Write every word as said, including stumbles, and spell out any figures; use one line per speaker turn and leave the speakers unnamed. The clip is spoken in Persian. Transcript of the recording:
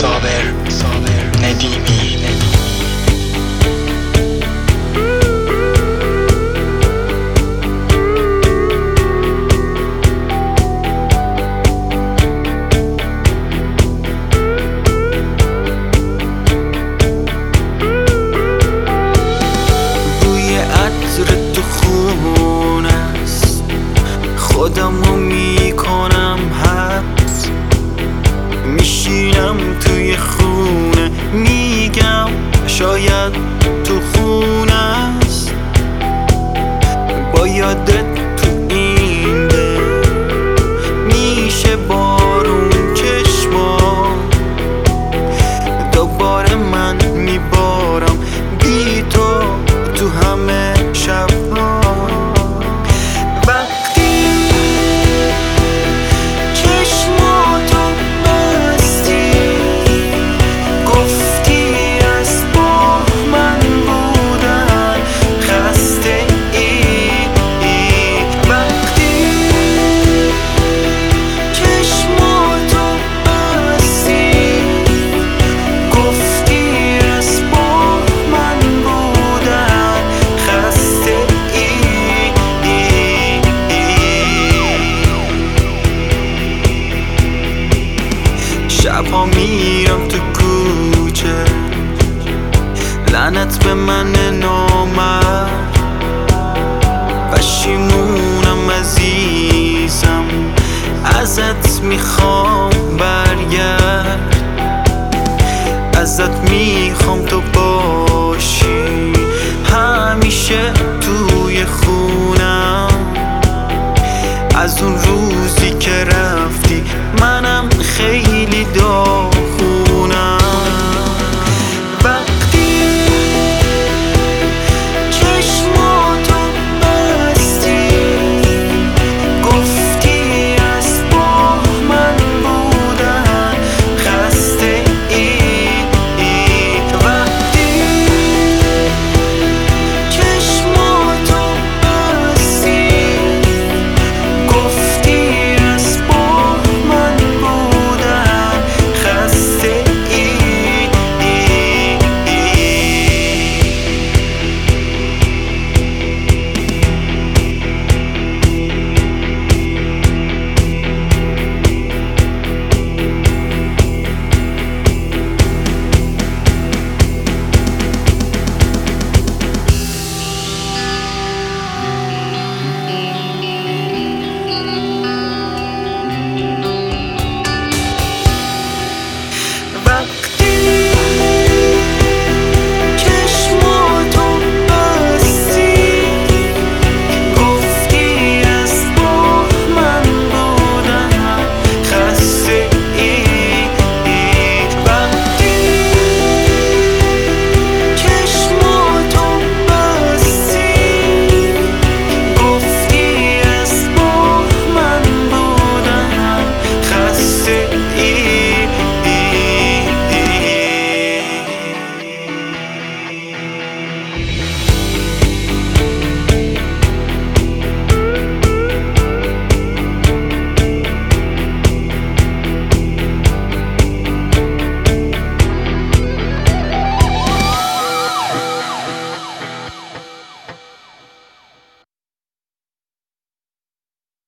صابر صابر ندیمی
بوی عطر تو خون است، خودمو میکنم حبس، میشینم توی خونه میگم شاید تو خونه است. با یادت تو این دل میشه بارون چشما، دوباره من میبارم بی تو تو همه شبها. وقتی چشماتو بستی گفتی از با من بودن خسته ای. وقتی چشماتو بستی گفتی از با من بودن خسته ای. شبها میرم تو کوچه، لعنت به من نامرد، پشیمونم عزیزم، ازت میخوام برگرد، ازت میخوام تو باشی همیشه توی خونم. از اون روزی که رفتی